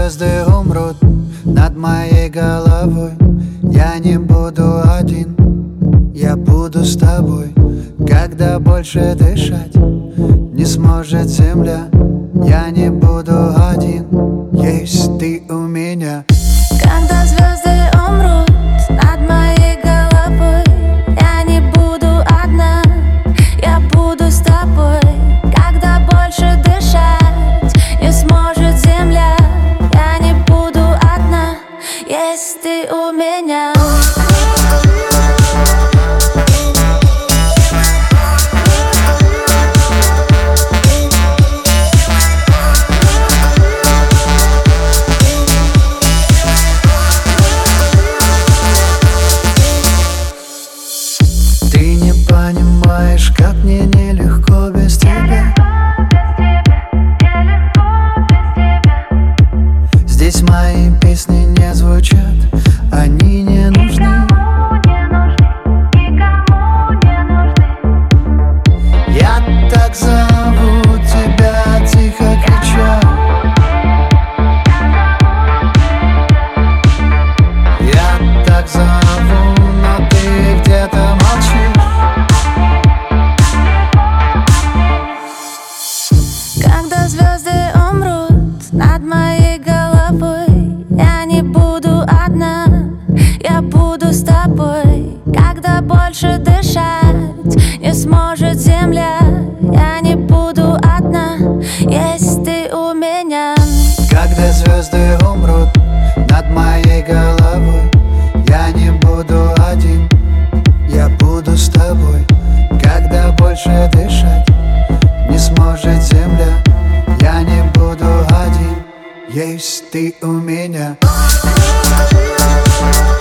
звезды умрут над моей головой, я не буду один, я буду с тобой. Когда больше дышать не сможет земля, я не буду один, есть ты у меня. Когда звезды умрут над моей головой, я не буду одна, я буду с тобой. Когда больше дышать не сможет земля, я не буду одна, есть ты у меня. Ты не понимаешь, как мне нелегко без тебя. Здесь мои песни не звучат, они не нужны. Я так зову тебя, тихо крича. Я так зову, но ты где-то молчишь. Когда звезды умрут над моей головой, я не буду одна, я буду с тобой. Когда больше дышать не сможет земля, я не буду одна, есть ты у меня. Когда звезды умрут над моей головой, я не буду один, я буду с тобой. Когда больше дышать не сможет земля, я не буду один, есть ты у меня.